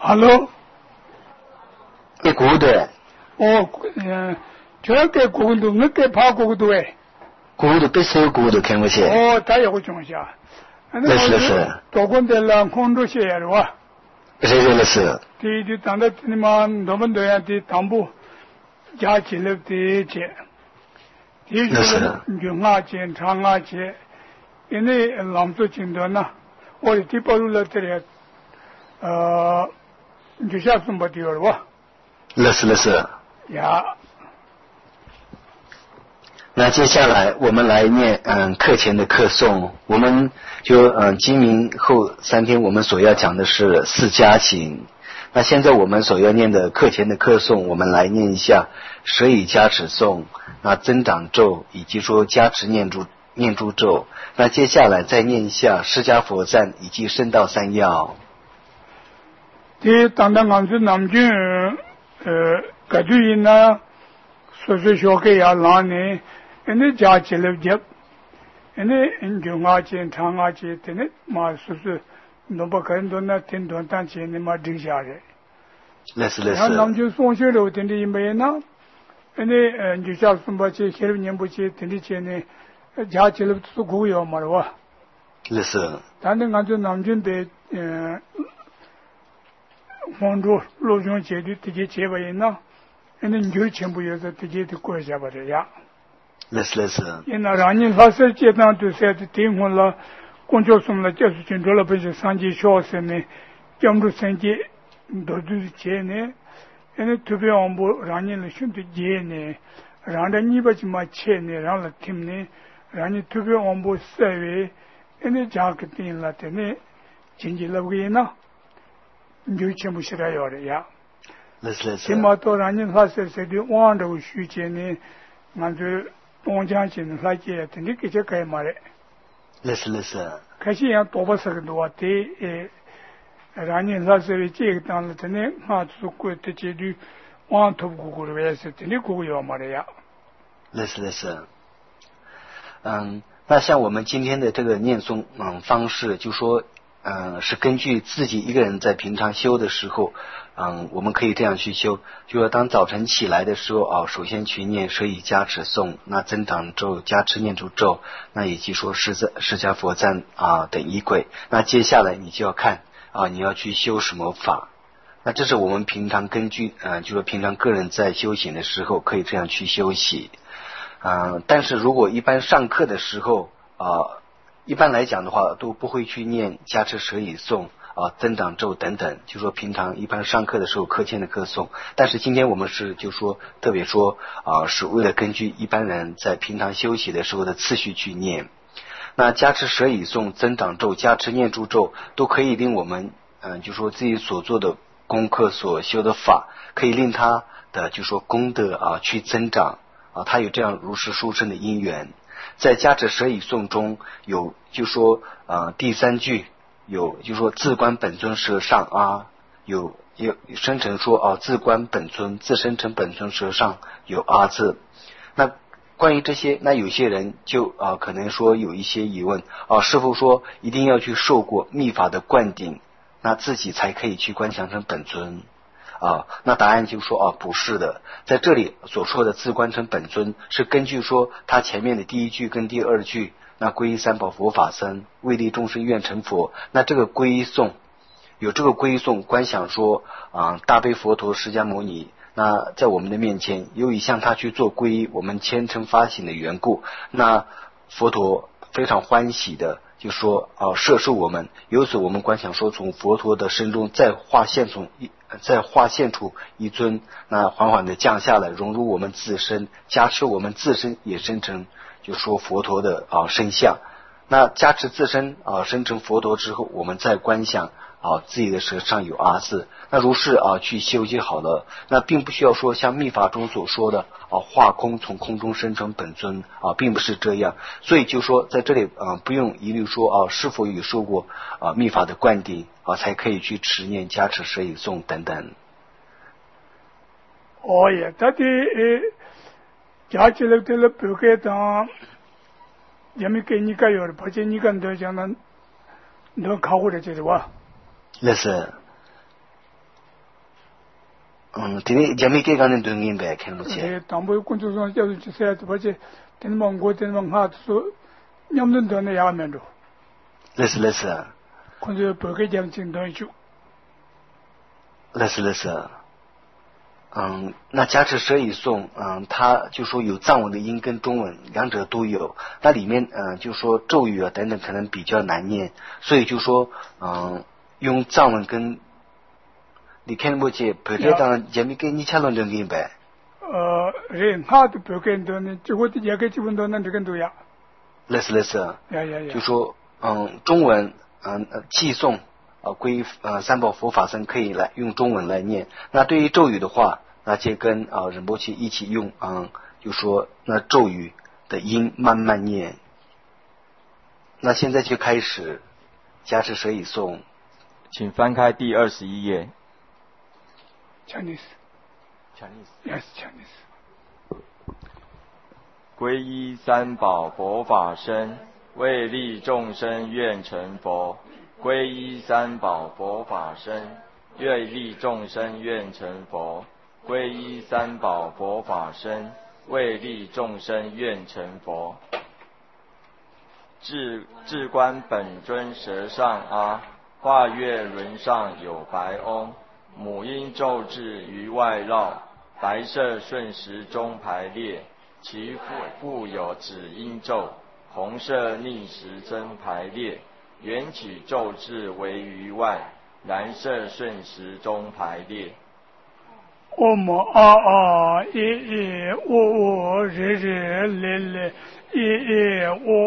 Hello? Good. Oh, 저렇게 고군도 늦게 파고도 해. Good, best good, can we say? 다有种下. Yes. 도군들랑 콘도시에로 와. Yes. 뒤 단다니만 너만 돼야지 담부 자질럽지 제. 뒤는 중앙진 장아지. 이내 남도 진도나 우리 디폴러들이 주샤슨 버디어 와. Yes. 呀。 那接下来我们来念课前的课诵，我们就今明后3天我们所要讲的是四加行。那现在我们所要念的课前的课诵，我们来念一下舍以加持诵，那增长咒以及说加持念珠咒。那接下来再念一下释迦佛赞以及圣道三要。 第当安住南军个主因呢，说是学给呀拉呢。ene jachelev jeb ene junga chen thanga che tene ma susu nomba kan donna tin don tan che ne ma dingsha re les nam ju song che lo tin di me na ene ju cha sumba che kher nyem bu che tin di che ne jachelev su gu yo ma wa les dan de ngan ju nam jun de hondo lo jong che di ti che ba yin na ene ju chen bu yo de ti che de ko ja ba re ya les ina rani hase chetan tu se tim hola konjo sumla chesu chindola pe sanji shose ne jamru sanji dodu che ne ene tube ombo rani le shuntu je ne randa ni ba chi ma che ne ran la tim ne rani tube ombo sewe ene jak tin la te ne jinji la wi na nyu che mu shira yo re ya sima to rani hase se di wanda u shu che ne manju 동장진 라지에 되게 그저께 말에 레슬레스 가시야 도버서도 왔대 라니 라서리 지역단한테 하츠고 때지리 완토고고를 왜서 되게 고요 말이야 레슬레스 那像我们今天的这个念诵方式就说是根据自己一个人在平常修的时候我们可以这样去修，就说当早晨起来的时候首先去念舍以加持颂，那增长咒加持念珠咒，那以及说释迦佛赞等仪轨，那接下来你就要看你要去修什么法，那这是我们平常根据就说平常个人在修行的时候可以这样去修习但是如果一般上课的时候一般来讲的话都不会去念加持舍以颂增长咒等等，就说平常一般上课的时候课前的课诵，但是今天我们是就说特别说是为了根据一般人在平常休息的时候的次序去念。那加持舍以颂、增长咒、加持念珠咒都可以令我们就说自己所做的功课所修的法可以令他的就说功德去增长他有这样如是殊胜的因缘。在加持舍以颂中有就说第3句有就说自观本尊舌上有生成说自观本尊自生成本尊舌上有字。那关于这些，那有些人就可能说有一些疑问师父说一定要去受过密法的灌顶，那自己才可以去观想成本尊那答案就说不是的，在这里所说的自观成本尊是根据说他前面的第1句跟第2句，那皈依三宝佛法僧，为利众生愿成佛，那这个皈依颂有这个皈依颂观想说大悲佛陀释迦牟尼那在我们的面前由于向他去做皈依，我们虔诚发心的缘故，那佛陀非常欢喜的就说摄受我们，由此我们观想说从佛陀的身中再化现出一尊，那缓缓的降下来融入我们自身，加持我们自身也生成就说佛陀的身相，那加持自身生成佛陀之后，我们再观想自己的舌上有字，那如是去修就好了，那并不需要说像密法中所说的化空从空中生成本尊并不是这样，所以就说在这里不用疑虑说是否有受过密法的灌顶才可以去持念加持舍以颂等等。 也他的加持了的不给当야미 깨니까 요 버제니까 너 저는 너 가고래 저와 레스 되게 재미있게 가는 동인 배 캐노치. 네, 담보 군주선 저도 주세요. 버지 되는 거 되는 하도 냠는 돈에 야면도. 레스. 군주 버게 장진 돈주. 레스。那加持舍已诵，它就说有藏文的音跟中文两者都有，那里面就说咒语啊等等可能比较难念，所以就说用藏文跟你看不见，不给当前面跟你掐拢正经呗。 人哈都不跟多呢，就我的也给基本都能这个都呀。 类似。 呀。 就说中文寄诵。归三宝佛法僧可以来用中文来念。那对于咒语的话，那就跟仁波切一起用就说那咒语的音慢慢念。那现在就开始加持舍已诵， 请翻开第21页。 Chinese. Yes, Chinese. 皈依三宝佛法僧，为利众生愿成佛。皈依三宝佛法僧，为利众生愿成佛。皈依三宝佛法僧，为利众生愿成佛。至观本尊舌上阿，化月轮上有白翁。母音咒字于外绕，白色顺时钟排列。其父有子音咒，红色逆时针排列。缘起咒字为于外，蓝色顺时钟排列。 我们啊一我日日一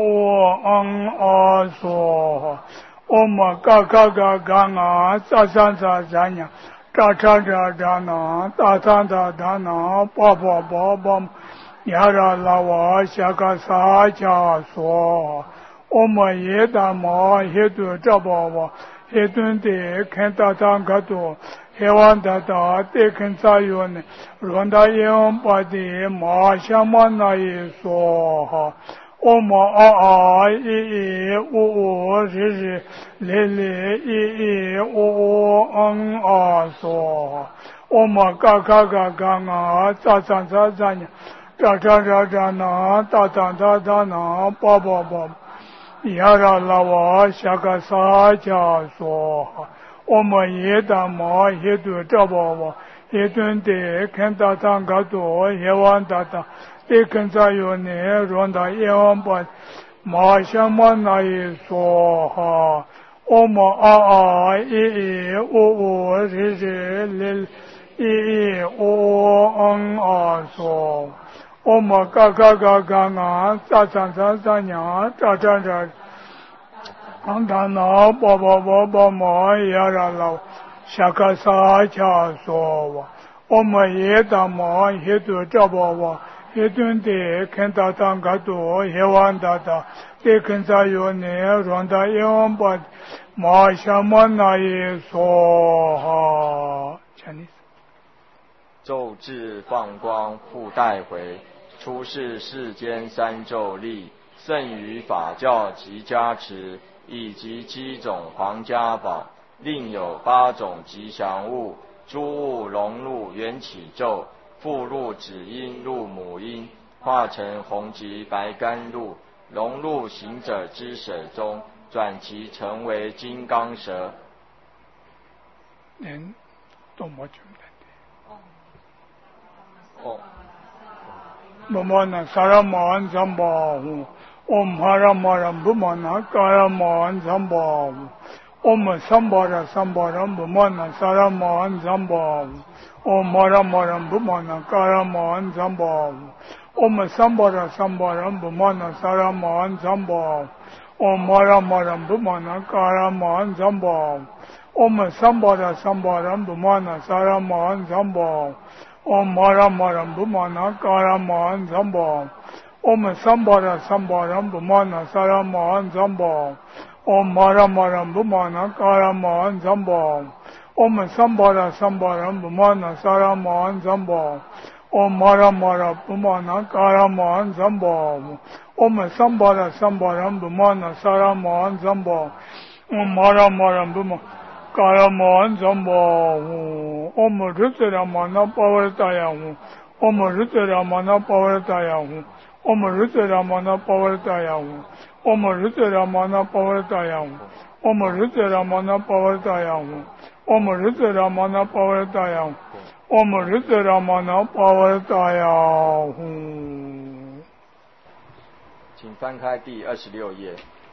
我说，我们嘎啊，咋呀，咋呢，哒呢，爸，呀啦啦我下个啥家说。我们也大嘛，也都找不我，也都得看到当个多，也望得到得看咋样呢？让他用把的马上嘛那一说哈，我们我日我说，我们嘎啊，咋呢？咋呢？哒呢，爸。呀啦啦我下个啥家说，我们也大嘛也都找不我，也都得看到当个多，也望得到，得跟着有呢，让他也望把马上嘛那一说哈，我们我日我说。我们嘎啊，咋呀，咋，他那爸嘛呀啦啦，下个啥家说我们也大嘛也都找不我，也都得看到当个多，也望得到，得跟着有呢，让他用把马上嘛那一说哈，Chinese。 咒字放光复带回。出世世间三咒力，胜于法教及加持，以及7种皇家宝，另有8种吉祥物，诸物融入缘起咒，复入子音入母音，化成红极白甘露，融入行者之舌中，转其成为金刚舌。 多么简单哦。 Bhamana Saraman Zambahu Om Haramaram Bhamana Karaman Zambahu Om Sambaram Bhamana Saraman Zambahu Om Haramaram Bhamana Karaman Zambahu Om Sambaram Bhamana Saraman Zambahu Om Haramaram Bhamana Karaman Zambahu Om Sambaram Bhamana Saraman Zambahu Om Maram Bhamana Karaman Zambam Om Sambaram Bhamana Saraman Zambam Om Maram Bhamana Karaman Zambam Om Sambaram Bhamana Saraman Zambam Om Maram Bhamana Karaman Zambam Om Sambaram Bhamana Saraman Zambam Om Maram Bhamana Karaman Zambahu, Om Rutaramana Pavartayahu, Om Rutaramana Pavartayahu, Om Rutaramana Pavartayahu, Om Rutaramana Pavartayahu, Om Rutaramana Pavartayahu, Om Rutaramana Pavartayahu, Om Rutaramana Pavartayahu。 请翻开第26页。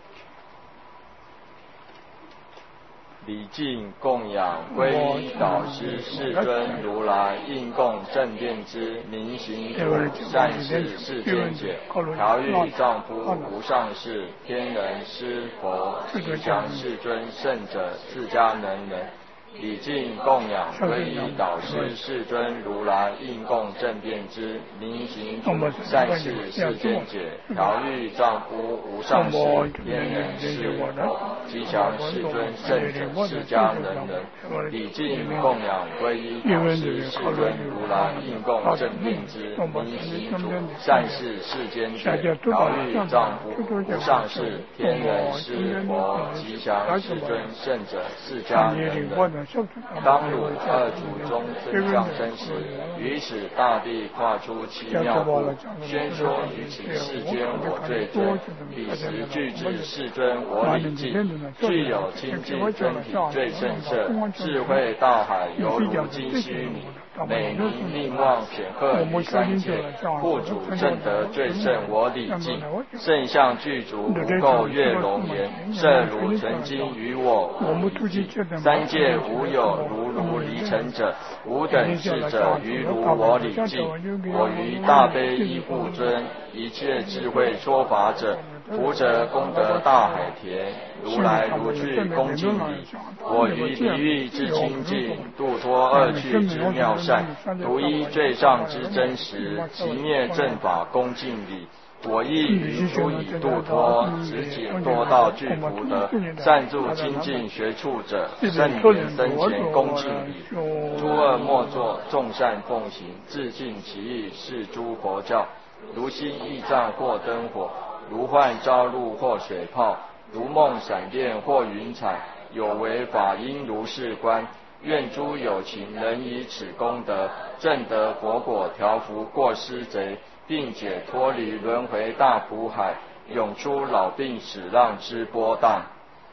礼敬供养皈依导师世尊如来应供正遍知明行主善事世间解调御丈夫无上士天人师佛吉祥世尊圣者自家能人。礼敬供养皈依导师世尊如来应供正遍知明行主善事世间解调御丈夫无上士天人师佛吉祥世尊圣者释迦能人。礼敬供养皈依导师世尊如来应供正遍知明行主善事世间解调御丈夫无上士天人师佛吉祥世尊圣者释迦能人。当汝二祖宗尊降生时，于此大地跨出奇妙步，宣说于此世间我最尊。彼时具至世尊我礼敬，具有清净真体最胜色，智慧大海犹如金须弥。美名令望显赫于三界，护主正德最胜我礼敬。圣相具足无垢月龙颜，色如纯金于我礼敬。三界无有如离尘者，吾等智者于如我礼敬。我于大悲依护尊，一切智慧说法者，福泽功德大海田，如来如去恭敬礼。我于地狱之清净，度脱恶趣之妙善，独一最上之真实，其灭正法恭敬礼。我亦于诸以度脱，直解脱道具福德，善助清净学处者，圣灵生前恭敬礼。诸恶莫作，众善奉行，自尽其意，是诸佛教。如星熠熨或灯火，如幻朝露或水泡，如梦闪电或云彩，有为法应如是观。愿诸有情能以此功德，证得佛果，调伏过失贼，并解脱离轮回大苦海，永出老病死浪之波荡。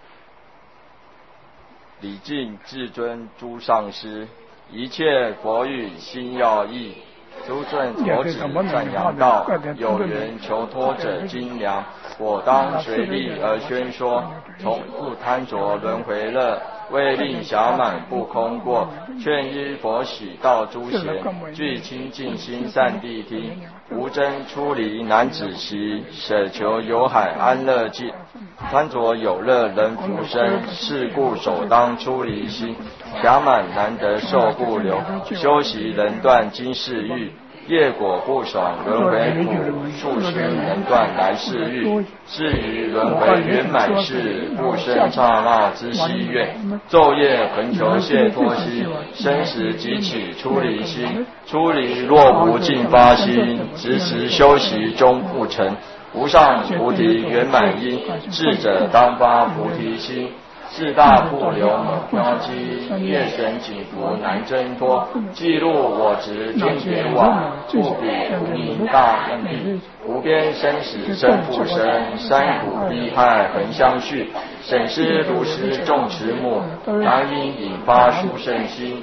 礼敬至尊诸上师，一切佛语心要义。诸尊佛子赞扬道，有缘求脱者精良，我当随力而宣说，从不贪着轮回乐，为令暇满不空过，劝依佛喜道诸贤，具清净心善谛听，无争出离难止息，舍求有海安乐境，贪着有乐人福生，是故首当出离心，暇满难得受不留，修习能断今世欲，业果不爽轮回苦，处须能断来世欲，是于轮回圆满事，不生刹那之希愿，昼夜恒求解脱心，生时即起出离心，出离若无尽发心，直时修习终不成，无上菩提圆满因，智者当发菩提心。四大不流妙机，业神紧缚难挣脱，记录我执天别网，不比无名大恩地，无边生死生复生，三苦逼害恒相续，审思如实众持目，当因引发殊胜心，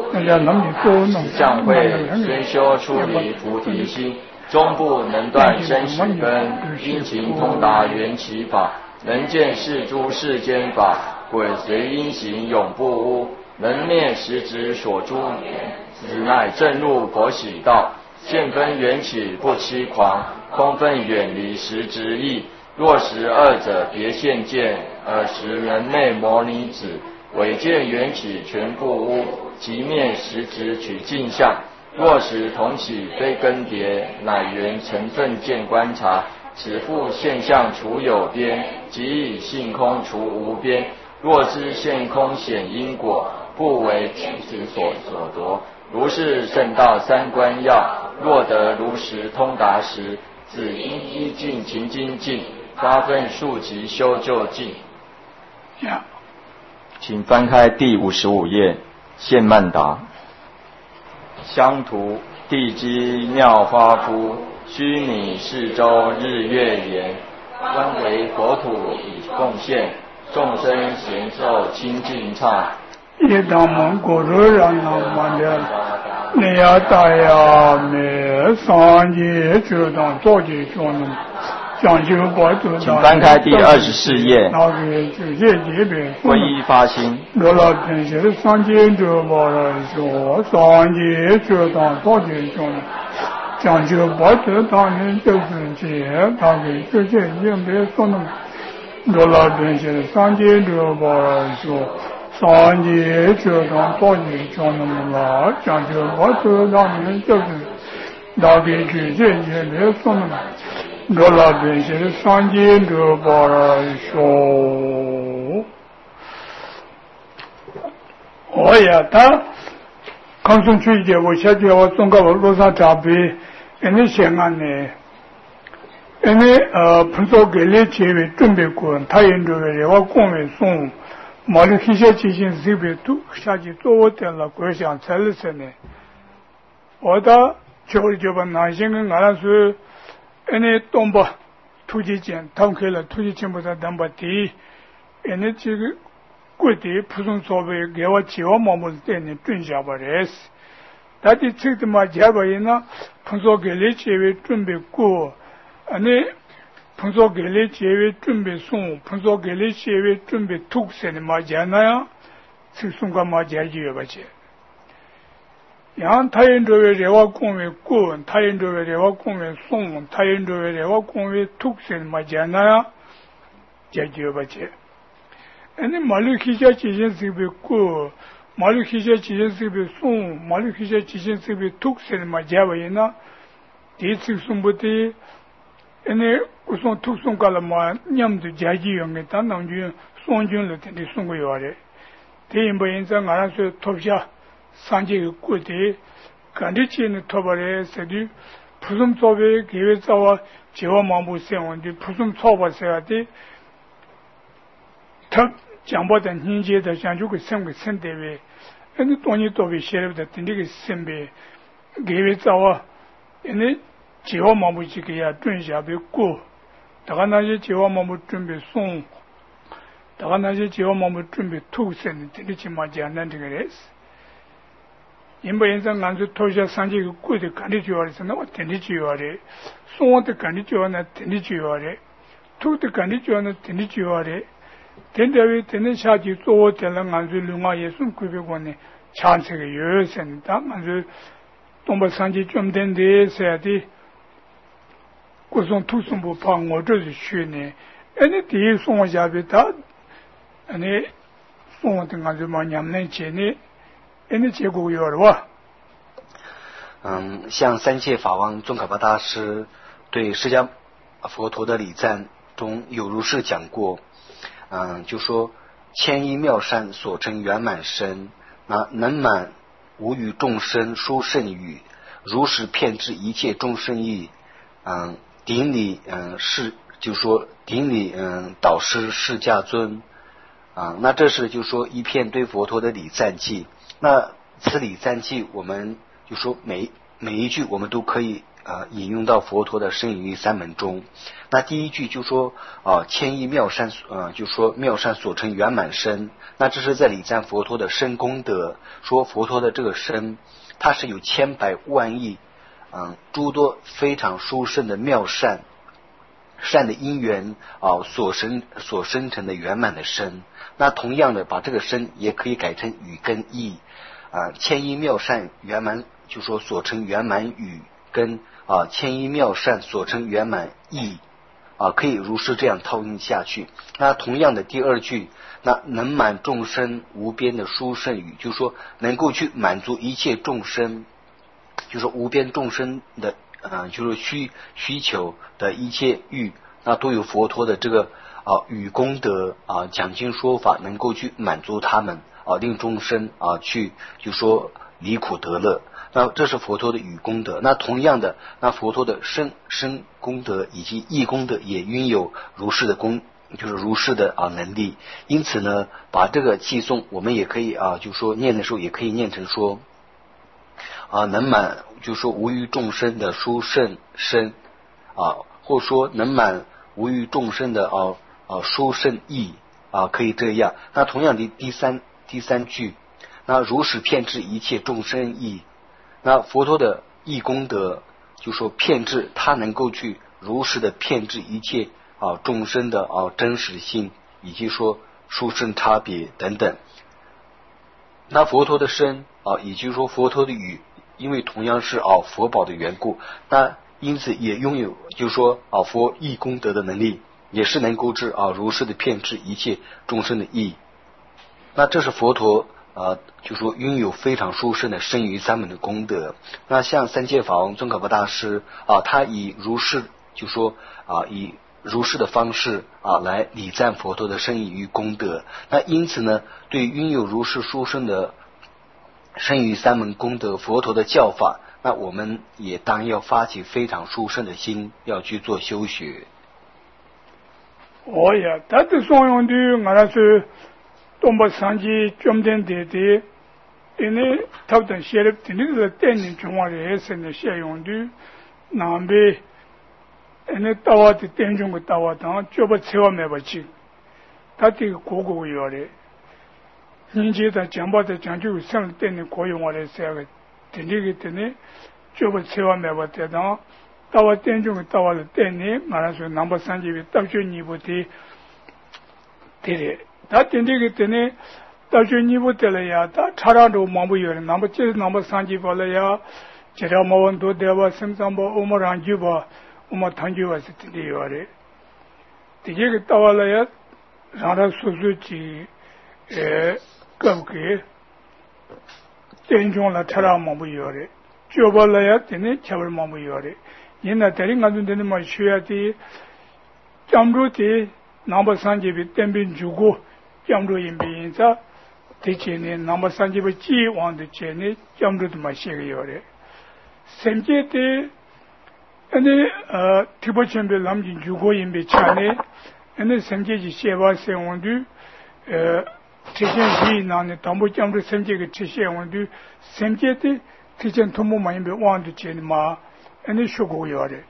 将会虽修出离菩提心，终不能断生死根，因情通达缘起法，能见是诸世间法，鬼随因行永不污，能灭实质所诸念，此乃正入佛喜道。现分缘起不欺狂，空分远离实质义。若识二者别现见，尔时能内摩尼子，唯见缘起全不污，即灭实质取镜像。若识同起非更迭，乃缘成分见观察。此复现象除有边，即以性空除无边。若知现空显因果，不为具之所夺。如是圣道三观要，若得如实通达时，只应依尽情精进，发奋速疾修就近。 请翻开第55页，现曼达。乡图地基妙花夫，须弥四周日月言，观为佛土以贡献，众生咸受清净唱。 一当蒙古热让那么的，你要大呀没上节就当早节说呢。 请翻开第24页。皈依发心。 罗老天写的三界就把人说，三界就当早节说呢。讲究把这当年就是节，他给这些应别说呢。罗老天写的三界就把人说，三界就当早节说呢了。讲究把这当年就是，他给这些应别说呢。罗拉边写的三界就把人说，我呀，他刚送去一点，我下去我中国我路上查别，人家想安呢，人家碰到给你结尾准备过，他也认为我公文送，马里一些进行这边都下去做我点了，我想才了才呢，我的就把男性跟俺那说。ene tomba tuji chen tamke la tuji chen ba damba ti ene chi ku ti phusung sobe gewa chiwa mamul te ne tun ja ba res da ti chik ma ja ba ina phungso ge le chewe tun be ku ane phungso ge le chewe tun be sung phungso ge le chewe tun be tuk se ne ma ja na ya chik sung ga ma ja ji ba che 양 타인도의 레와 공의 꾼, 타인도의 레와 공의 송, 타인도의 레와 공의 툭sen 맞잖아요. 제지어바체. 아니 말루키자 지진스비 꾸, 말루키자 지진스비 송, 말루키자 지진스비 툭sen 맞아봐이나. 디식송부터 아니 우선 툭송깔마 냠도 자지용에 단남주 송준을 텐데 송고요래. 대인보인상 알아서 톱샤 산지 꾸디 간디치는 토바레 세디 부숨 소베 계획자와 제와 마무 세원디 부숨 소바세야디 탑 장보던 hin제의 장주고 생고 선대베 아니 돈이 또비 셰르다 딘디게 선베 계획자와 아니 제와 마무 지게야 준샤베 꾸 다가나지 제와 마무 준비 송 다가나지 제와 마무 준비 투센 딘디치 마지 않는데 그랬어 인바 인상 안주 토샤 산지 꾸데 간디지와리스나 어텐디지와리 송한테 간디지와나 텐디지와리 투데 간디지와나 텐디지와리 텐데위 텐는 샤지 쪼텔랑 안주 룽아 예순 꾸베고네 찬세가 여선다 안주 동바 산지 좀 된데 세야디 고송 투송부 방어저지 쉬네 애니 디 송어자베다 아니 송한테 안주 많이 없는 제네 像三界法王宗喀巴大师对释迦佛陀的礼赞中有如是讲过，就说千亿妙善所成圆满身，能满无与众生殊胜语，如实遍知一切众生意，顶礼就说顶礼导师释迦尊，那这是就说一片对佛陀的礼赞记。那此礼赞记，我们就说每一句我们都可以引用到佛陀的身语意三门中。那第一句就说千亿妙善就说妙善所成圆满身，那这是在礼赞佛陀的身功德，说佛陀的这个身它是有千百万亿诸多非常殊胜的妙善的因缘所生成的圆满的身。那同样的把这个身也可以改成语跟意千亿妙善圆满就说所成圆满语跟千亿妙善所成圆满意可以如是这样套用下去。那同样的第二句，那能满众生无边的殊胜语，就说能够去满足一切众生，就说无边众生的就是需求的一切欲，那都有佛陀的这个语功德讲经说法能够去满足他们令众生去就说离苦得乐。那这是佛陀的语功德。那同样的，那佛陀的身功德以及意功德也拥有如是的就是如是的能力。因此呢，把这个偈颂我们也可以就是说念的时候也可以念成说能满就是说无欲众生的殊胜身或说能满无欲众生的殊胜意可以这样。那同样的第三句，那如实遍知一切众生意，那佛陀的意功德就说遍知，他能够去如实的遍知一切众生的真实性，以及说殊胜差别等等。那佛陀的身以及说佛陀的语，因为同样是佛宝的缘故，那因此也拥有就是说佛意功德的能力，也是能够知如实的遍知一切众生的意。那这是佛陀就说拥有非常殊胜的生于三门的功德。那像三界法王宗喀巴大师他以如是就说以如是的方式来礼赞佛陀的生于功德。那因此呢，对拥有如是殊胜的生于三门功德佛陀的教法，那我们也当要发起非常殊胜的心，要去做修学。 呀，他的所用的我那是东北山鸡中间的，因为他的写的那个电影中华的也是那些用的，南北，因为到我的电中的到我当就不车没不去，他这个各个有的，你记得讲把的讲究上电影可用我的这个，电这个电影就不车没不得当。到我电中的到我的电影，我那是南北山鸡的到就你不的，对。他电这个电呢，到时你不得了呀，他查查都忙不有了，那么三级包了呀，这条毛问多的吧，身上吧，我们让去吧，我们谈去吧是真的有的。这个到了呀，让他叔叔去，给不给？电中了查查忙不有的，就包了呀，电呢查不忙不有的，人家这里俺们电呢嘛需要的，讲究的南北三级的电兵足够。讲究因别因啥，这些年那么三级的计往的前呢，讲究的嘛些个有的，甚至的，提不前别南京如果因别差呢，甚至是写完生活的，这些是那呢，当不讲究甚至个这些问题，甚至的提前同步嘛因别往的前嘛，学过有的。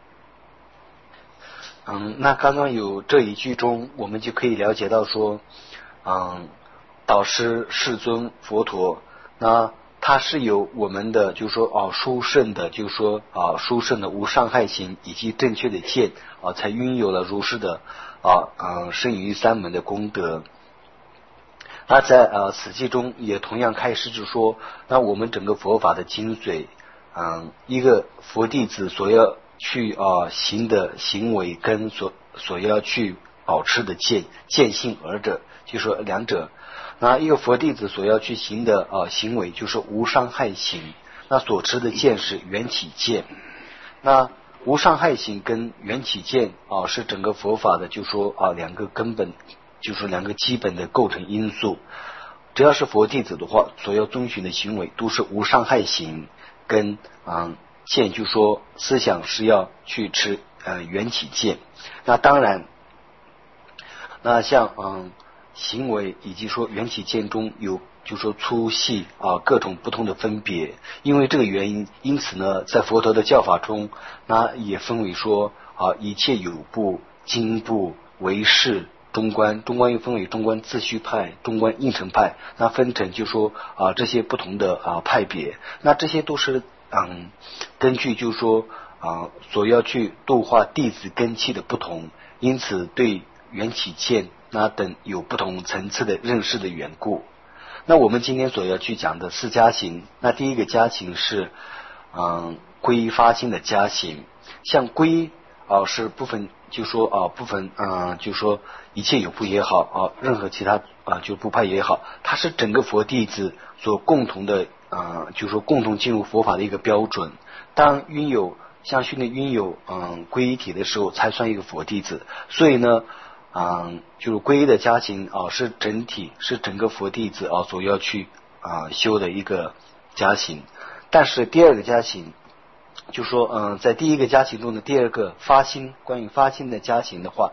那刚刚有这一句中，我们就可以了解到说。导师世尊佛陀，那他是有我们的就是说殊胜的，就是说殊胜的无伤害行以及正确的见才拥有了如是的生于三门的功德。那在此记中也同样开示就说，那我们整个佛法的精髓，一个佛弟子所要去行的行为跟所要去保持的见性二者。就说两者，那一个佛弟子所要去行的行为就是无伤害行，那所持的见是缘起见。那无伤害行跟缘起见是整个佛法的就说两个根本，就是两个基本的构成因素。只要是佛弟子的话，所要遵循的行为都是无伤害行跟见，就说思想是要去持缘起见。那当然，那像行为以及说缘起见中有就说粗细各种不同的分别，因为这个原因，因此呢，在佛陀的教法中，那也分为说一切有部、经部、唯识、中观又分为中观自续派、中观应成派，那分成就说这些不同的派别，那这些都是根据就说所要去度化弟子根器的不同，因此对缘起见那等有不同层次的认识的缘故。那我们今天所要去讲的四加行，那第一个加行是皈依发心的加行。像皈依是部分就说部分就说一切有部也好任何其他就部派也好，它是整个佛弟子所共同的就说共同进入佛法的一个标准。当像训练拥有皈依体的时候，才算一个佛弟子。所以呢就是皈依的加行是整体是整个佛弟子所要去修的一个加行。但是第二个加行就说在第一个加行中的第二个发心，关于发心的加行的话，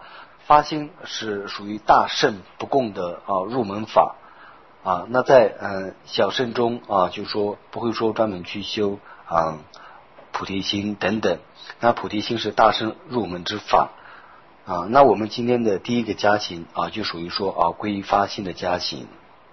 发心是属于大圣不共的入门法那在小圣中就是说不会说专门去修菩提心等等。那菩提心是大圣入门之法那我们今天的第一个加行就属于说皈依发心的加行。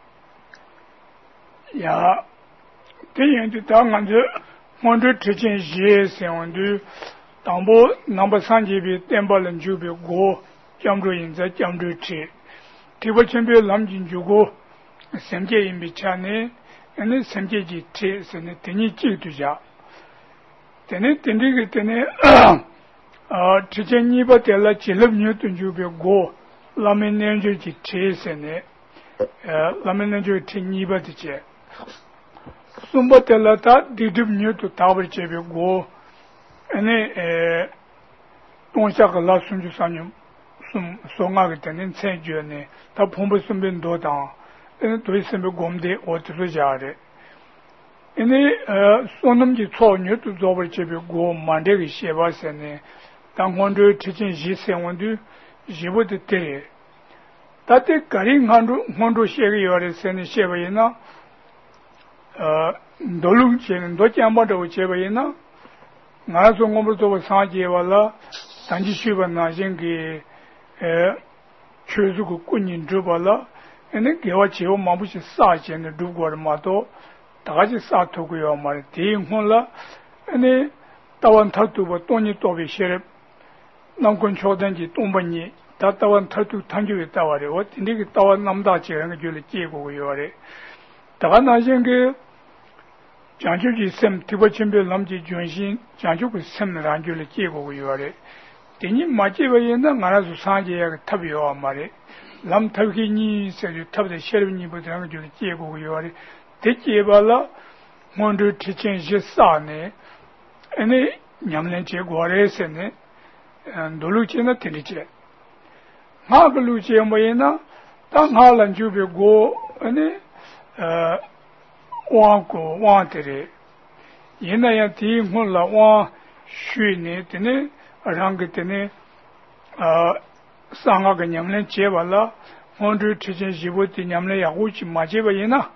呀，这样就当俺这我这之前也是我这当波number 3级别电报人就别过江州人在江州吃提不前别南京就过三届人别吃呢那三届去吃是呢等你记住下等这个等之前你把点了7年顿就别过那么年就去吃是呢那么年就听你把的吃送把点了他2年就打不吃别过东下个老孙就3年送那个等人参决呢他碰不顺便多当对身边工的我只是家的送那么的错你都做不吃别过满这个写吧是呢当我这之前一生我都一不得对但这个人我都写个有的是呢写不赢呢都弄钱都讲不着写不赢呢俺说我们做个3节完了3级学吧那先给确实个过年之吧了给我结果嘛不是3钱的如果的嘛都大家3头个要嘛的第一回了台湾他都把东西都被写了南关朝单去东北你台湾他都谈就到我的我那个台湾那么大几人个就来结果个要的大家那先给讲究去审提不前边那么去专心讲究个审的然就来结果个要的等你马结果人那俺是3节个特别好嘛的那么特别你是就特别写了你不这样就来结果个要的这结果了我这之前是啥呢냠는 제거래서는 놀루지는 들리지 마그 루지에 뭐이나 당하란 주베고 와고 와들이 얘나야 뒤물라 와 쉬네 되네 랑게 되네 상하가 냠는 제발라 먼저 지진 지부티 냠는 야고치 마제바이나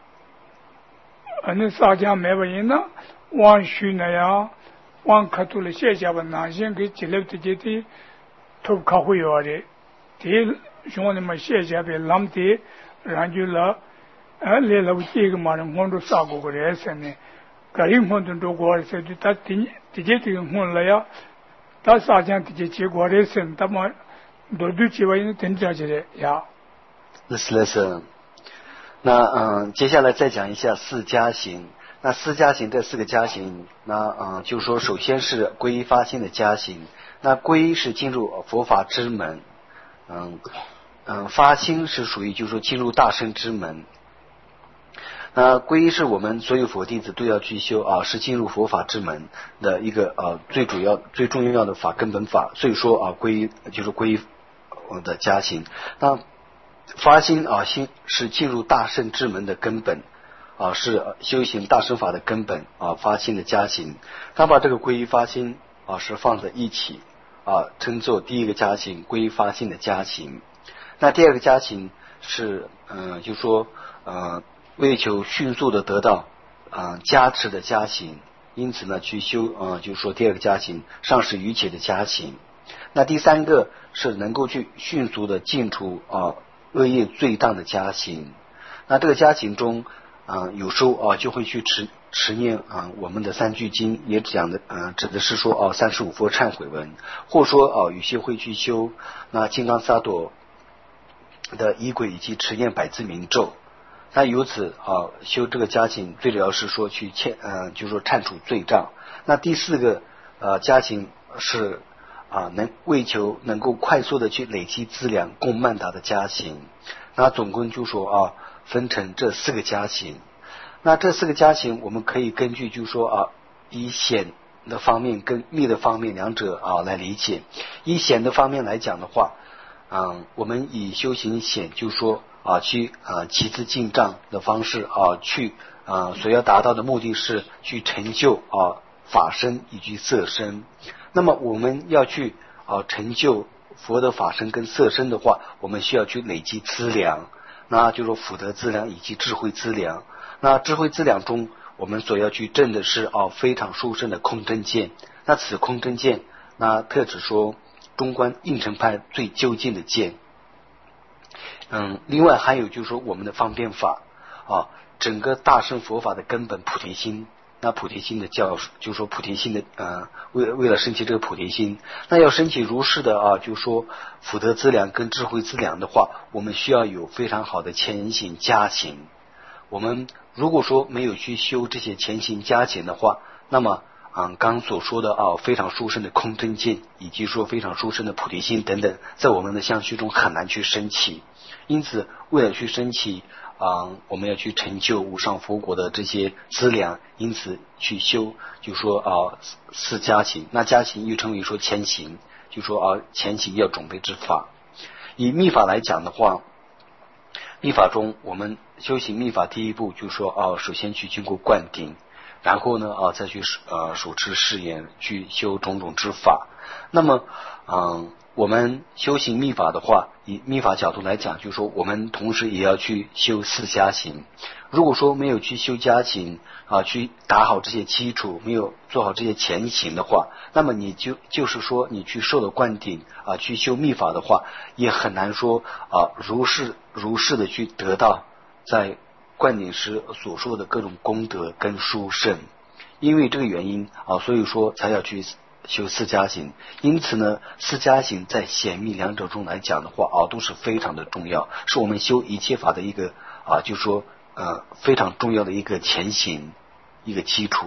사자 매바이나 와 쉬나야 왕 카톨릭 세자반 나신 그 질렙티제티 톱 가고 요아래 딜 쇼네마 세자베 람티 란줄라 레라우티가 말은 혼도 싸고 그래서네 가림 혼도 고아서 다 디제티 혼라야 다 사장 디제티 고아서 다마 도두치와는 된자지래 야 Listen， 那接下来再讲一下4加行。那4加行这4个加行，那就是说，首先是皈依发心的加行。那皈依是进入佛法之门，发心是属于就是说进入大圣之门。那皈依是我们所有佛弟子都要去修是进入佛法之门的一个最主要最重要的法根本法。所以说皈依就是皈依的加行。那发心心是进入大圣之门的根本。是修行大乘法的根本发心的加行。他把这个皈依发心是放在一起称作第一个加行皈依发心的加行。那第二个加行是就是说为求迅速的得到加持的加行，因此呢去修就是说第二个加行上师瑜伽的加行。那第三个是能够去迅速的净除恶业罪当的加行。那这个加行中有时候就会去持念我们的3句经，也讲的指的是说35佛忏悔文，或者说有些会去修那金刚萨埵的仪轨以及持念百字明咒。那由此修这个加行最主要是说去就是说忏除罪障。那第4个加行是为求能够快速的去累积资粮供曼达的加行。那总共就说分成这4个加行。那这4个加行我们可以根据就是说以显的方面跟密的方面两者来理解。以显的方面来讲的话我们以修行显就是说去集资进账的方式去所要达到的目的是去成就法身以及色身。那么我们要去成就佛的法身跟色身的话，我们需要去累积资粮，那就是说福德资粮以及智慧资粮。那智慧资粮中，我们所要去证的是非常殊胜的空真见。那此空真见，那特指说中观应成派最究竟的见。另外还有就是说我们的方便法整个大乘佛法的根本菩提心。那菩提心的教授就是说菩提心的为了升起这个菩提心，那要升起如是的就是说福德资粮跟智慧资粮的话，我们需要有非常好的前行加行。我们如果说没有去修这些前行加行的话，那么刚所说的非常殊胜的空真见，以及说非常殊胜的菩提心等等，在我们的相续中很难去升起。因此为了去升起我们要去成就无上佛国的这些资粮，因此去修就说四加行。那加行又称为说前行，就说前行要准备之法。以密法来讲的话，密法中我们修行密法第一步就是说首先去经过灌顶，然后呢再去手持誓言去修种种之法。那么我们修行密法的话，以密法角度来讲，就是说我们同时也要去修四加行。如果说没有去修加行去打好这些基础，没有做好这些前行的话，那么你就是说你去受了灌顶去修密法的话，也很难说如是的去得到在灌顶时所说的各种功德跟殊胜。因为这个原因所以说才要去修四加行。因此呢，四加行在显密两者中来讲的话都是非常的重要，是我们修一切法的一个就是说非常重要的一个前行一个基础。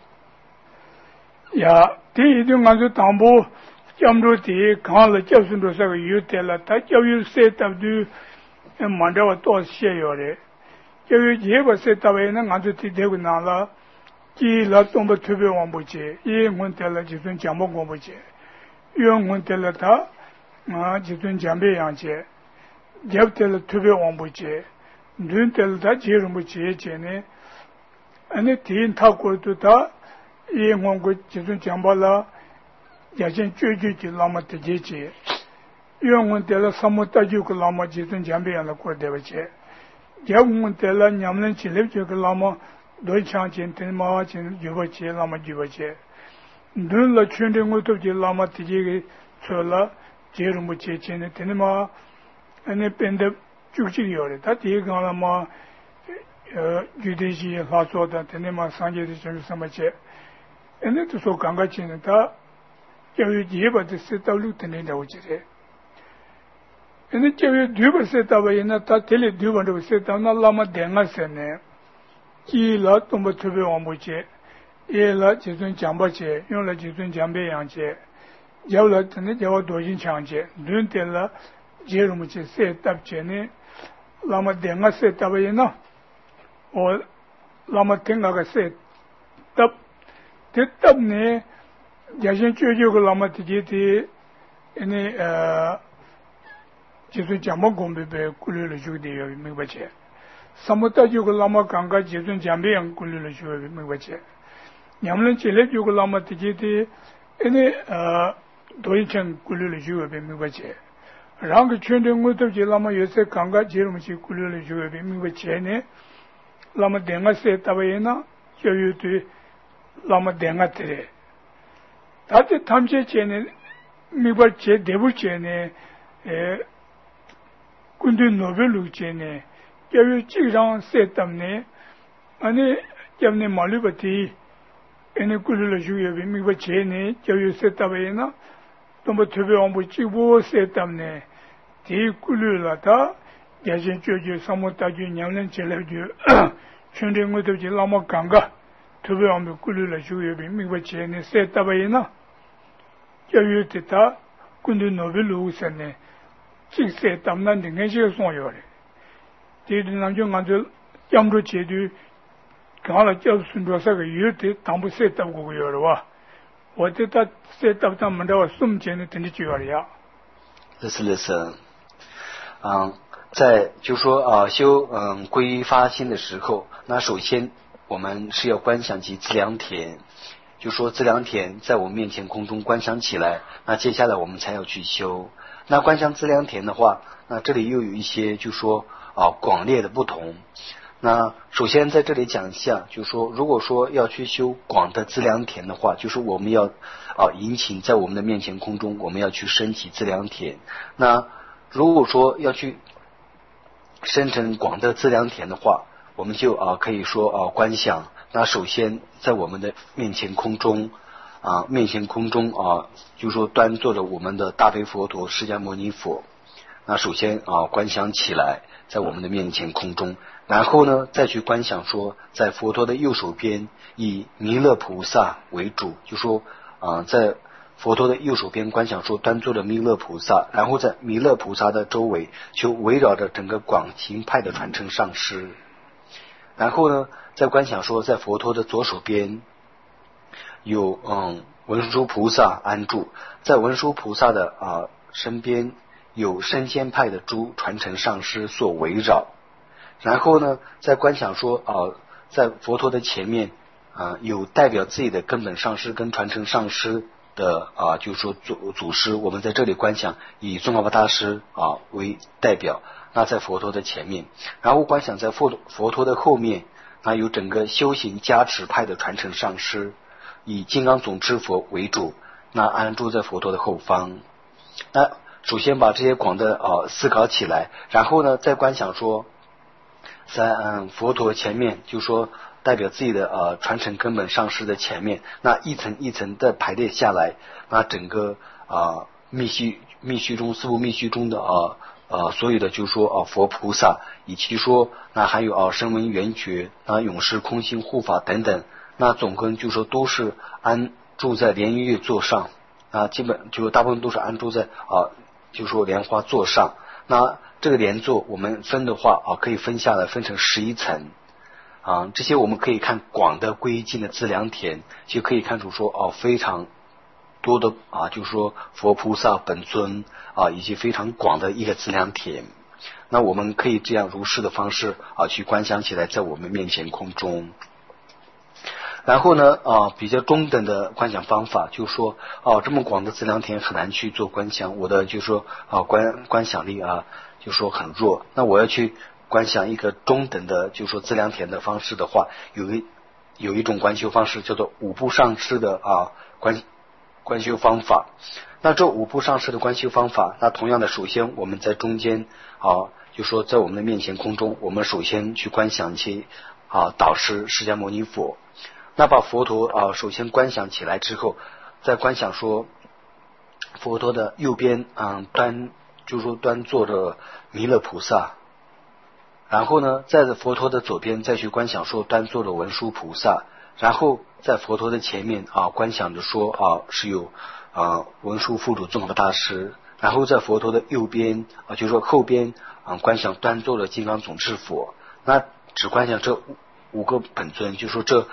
呀，第一点俺就当部讲着的看了就是多少个有的了，他教育谁到底满着我多些有的，教育也不是到位那俺就提这个拿了。既了东北特别王不接，也问得了就算讲不过不接，又问得了他就算讲别样接，也得了特别王不接，论得了他接什么接呢？那第他过度他也问过就算讲不了，也先追就那么的接，又问得了什么大就个那么就算讲别样的过得不接，也问得了你们起来就个那么。多强劲，他妈劲就不接，那么就不接。论了全的我都接，那么自己给错了，接什么接钱的，他妈那变得就是有的。他第一个那么有的些他说的，他妈上街的就是什么接，那都说刚刚进的，他教育也把这些道路等等的我觉得。那教育对不是到位，那他这里对不对是到那么点啊些呢？一了东北特别王不接，一了就算讲不接，用了就算讲别样接，有了真的叫我多心强接，论点了接什么接，谁答接呢？那么点个谁答不赢呢？我那么点个谁答，这答呢？也先追究个那么自己的，就算讲不公平呗，顾虑了就得要明白接。什么大就个那么刚刚结算讲别样顾虑了就没关系，你们接来就个那么自己的多一层顾虑了就没关系，然后全的我都接那么有些刚刚接了么去顾虑了就没关系呢，那么点个谁打不赢呢？就有对那么点个的，他的他们这钱呢，没关系，对不起呢，군대 노벨로 제네 여기 지랑 세담네 아니 잡네 말리버티 에네 꿀을 주여 미고 제네 저기 세담에나 또特别 원부 지고 세담네 디 꿀을라다 야진 저기 사모다지 냥는 제래주 춘된 것도 지 라마 강가 特别 원부 꿀을 주여 미고 제네 세담에나 저기 됐다 군대 노벨로 우선네 직세 담난 등의 소요래 대든 남정 간절 양도 제도 가라 접순도사가 유대 담부 세다고 그러와 어디다 세다다 만다와 숨전에 된지 지어야 这是在就说修皈依发心的时候，那首先我们是要观想及资粮田，就说资粮田在我们面前空中观想起来，那接下来我们才要去修。 那观想资粮田的话，那这里又有一些就说广列的不同。那首先在这里讲一下，就是说如果说要去修广的资粮田的话，就是我们要殷勤在我们的面前空中，我们要去升起资粮田。那如果说要去生成广的资粮田的话，我们就可以说观想。那首先在我们的面前空中就是说端坐着我们的大悲佛陀释迦牟尼佛。那首先观想起来在我们的面前空中，然后呢再去观想说在佛陀的右手边以弥勒菩萨为主，就说在佛陀的右手边观想说端坐着弥勒菩萨，然后在弥勒菩萨的周围就围绕着整个广行派的传承上师。然后呢再观想说在佛陀的左手边有文殊菩萨安住，在文殊菩萨的身边有升仙派的诸传承上师所围绕。然后呢再观想说在佛陀的前面有代表自己的根本上师跟传承上师的就是说祖师，我们在这里观想以宗喀巴大师为代表，那在佛陀的前面。然后观想在佛陀的后面，那有整个修行加持派的传承上师以金刚总持佛为主，那安住在佛陀的后方。那首先把这些广的思考起来，然后呢再观想说在佛陀前面，就说代表自己的传承根本上师的前面，那一层一层的排列下来，那整个密续中四部密续中的所有的就是说佛菩萨，以及说那还有声闻缘觉永世空性护法等等，那总共就说都是安住在莲月座上，基本就大部分都是安住在就说莲花座上。那这个莲座我们分的话可以分下来分成11层这些我们可以看广的归尽的资粮田，就可以看出说非常多的就是说佛菩萨本尊以及非常广的一个资粮田。那我们可以这样如是的方式去观想起来在我们面前空中。然后呢比较中等的观想方法就是说这么广的资粮田很难去做观想，我的就是说观想力就是说很弱，那我要去观想一个中等的就是说资粮田的方式的话，有一种观修方式叫做五部上师的观修方法。那这五部上师的观修方法，那同样的首先我们在中间就说在我们的面前空中，我们首先去观想起导师释迦牟尼佛。那把佛陀首先观想起来之后，再观想说佛陀的右边就是说端坐着弥勒菩萨，然后呢在佛陀的左边再去观想说端坐着文殊菩萨，然后在佛陀的前面观想着说是有文殊副主宗喀巴大师，然后在佛陀的右边就是说后边观想端坐着金刚总持佛。那只观想这5个本尊，就说这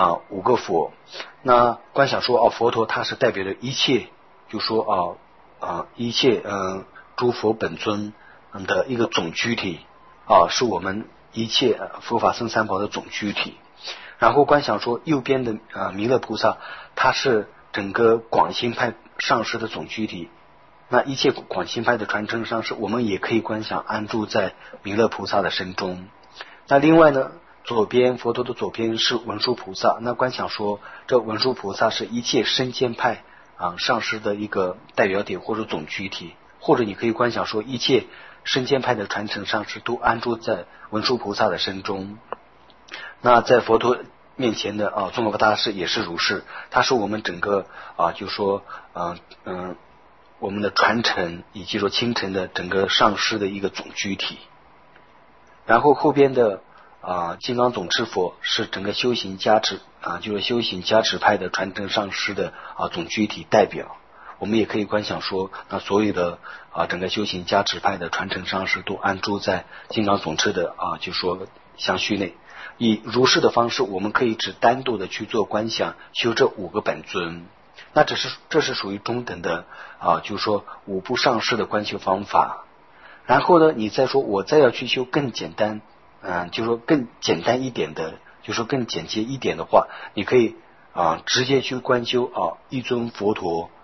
5个佛。那观想说佛陀他是代表着一切，就说一切诸佛本尊的一个总具体是我们一切佛法僧三宝的总具体。然后观想说右边的弥勒菩萨他是整个广行派上师的总具体，那一切广行派的传承上师我们也可以观想安住在弥勒菩萨的身中。那另外呢左边佛陀的左边是文殊菩萨，那观想说这文殊菩萨是一切升仙派上师的一个代表点或者总具体，或者你可以观想说一切升仙派的传承上师都安住在文殊菩萨的身中。那在佛陀面前的宗喀巴大师也是如是，他是我们整个就说我们的传承以及说清晨的整个上师的一个总具体。然后后边的金刚总持佛是整个修行加持就是修行加持派的传承上师的总具体代表。我们也可以观想说那所有的整个修行加持派的传承上师都安住在金刚总持的就说相续内。以如是的方式我们可以只单独的去做观想修这5个本尊。那这是属于中等的就是说5部上师的观修方法。然后呢你再说我再要去修更简单就是说更简单一点的，就是说更简洁一点的话，你可以直接去观修一尊佛陀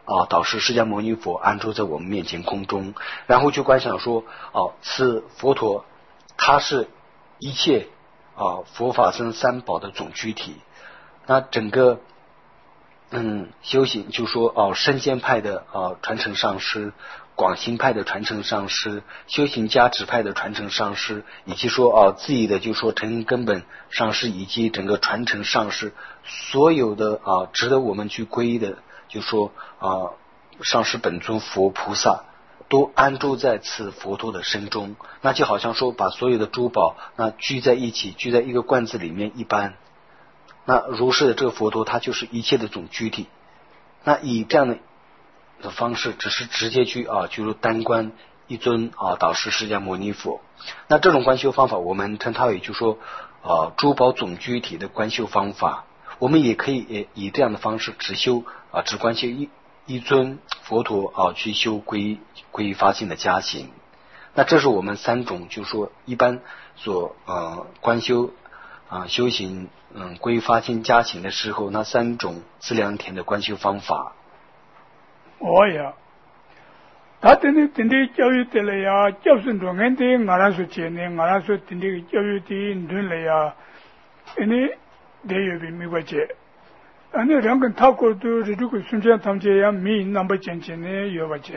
导师释迦牟尼佛安住在我们面前空中，然后就观想说此佛陀他是一切佛法僧三宝的总具体。那整个修行就说深间派的传承上师，广行派的传承上师，修行加持派的传承上师，以及说自己的就说成根本上师，以及整个传承上师，所有的值得我们去皈依的就说上师本尊佛菩萨都安住在此佛陀的身中。那就好像说把所有的珠宝那聚在一起，聚在一个罐子里面一般。那如是的这个佛陀他就是一切的总具体。那以这样的方式只是直接去就是单观一尊导师释迦牟尼佛。那这种观修方法我们称它为就说珠宝总具体的观修方法。我们也可以以这样的方式只修只观修一尊佛陀去修皈依发心的加行。那这是我们三种就说一般所观修修行皈依发心加行的时候，那三种资粮田的观修方法。 呀，他等的教育的了呀，教训中间的我那说钱呢，我那说等的教育的论了呀，得有比没关系。两个他过都如果顺便他们这样没那么简单呢，有关系。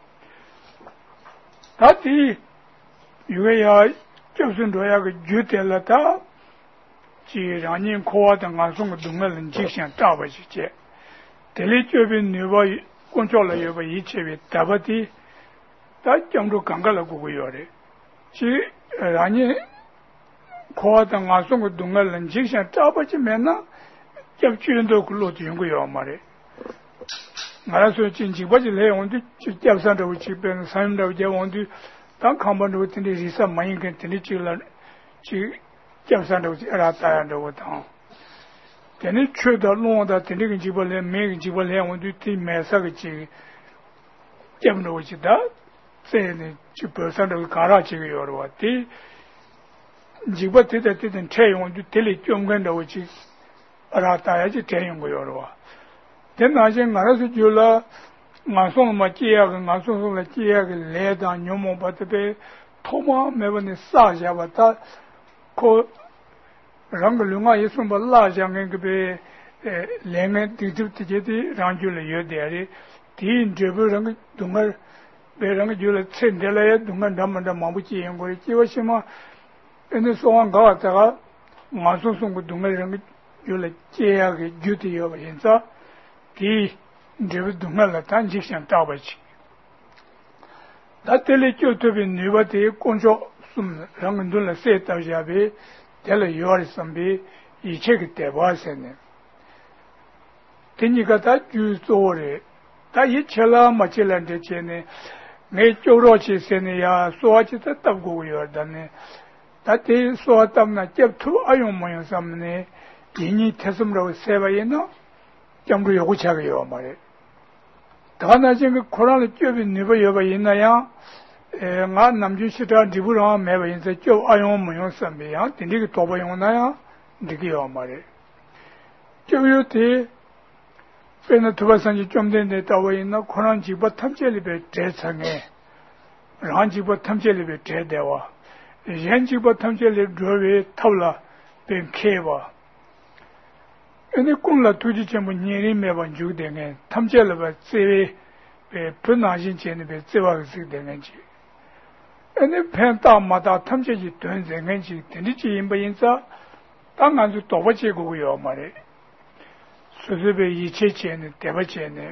他的有个呀，教训中呀个觉得了他。即让人看的俺送个东个人就想找不起去，这里这边你把工作了又把一切为打不的，他讲着刚刚了过个月的，即让人看的俺送个东个人就想找不起面呢，就全都落地用个样嘛的。俺说经济不是来我们就交上头去，变三头就我们就当看不着，真的是什么应该真的就了去。交上头去大样的我当，真的去到弄的，真的跟几百来，每个几百来，我就得买啥个几，交不着去的，这呢就本上头干啥几个月了哇，得几百得等采用就得了专门的我去，大家就采用个月了哇，等那些俺是就了，俺送嘛接个，俺送了接个来当牛毛把这边头毛没问题撒下吧，他。可让个另外一送把拉香那个呗两个地这的让就了有点的地这不让个东个别让个就了趁的来东个他们的忙不见过结果什么那说完搞这个马上送个东个让个就了接个就的有个现在地这不东个了单就想找不起他这里就特别女把的工作让人都来晒到下边，得了药的上边，一切个代表性的。等你个他就做的，他一切了没起来这些呢，没做到起些呢呀，说起他打过药的呢，他得说他们那接触用没用什么呢？你特什么了晒吧人呢？讲不有个吃个药嘛的，他那这个可能就比你不有个人那样。俺南京市的地不上买完在叫用没用什么样，等这个多不用那样，这个要么的，就有的，反正头发上去专门的到位，那可能就把他们这里边摘成哎，然后就把他们这里边摘掉啊，人就把他们这里周围偷了，变开吧，那公了土地全部年龄买完就的哎，他们这里边这位不拿钱钱那边这话是的哎去。那偏大嘛大，他们这些蹲人跟去，等你去不因着，当然就多不结果要嘛的，所以被一切钱的对不钱的，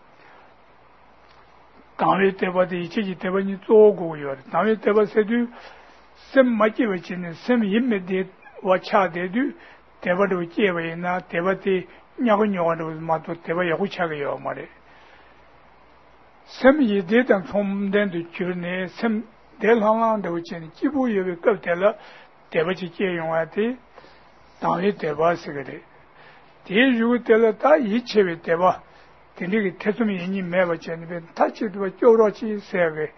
当然对不的一切就对不你做过要的，当然对不谁都什么结为钱的，什么也没得我掐的都对不都结为那对不的鸟个鸟都嘛都对不也会掐个要嘛的，什么也得当从那都就呢什。대상황도 있잖아요. 기부 예배 끝에라 대바지 제용하되 당이 대바스 그래. 대주 때라 다 이체베 대바. 근데 태수미 인이 매버잖아요. 다치도 쪼로치 세게.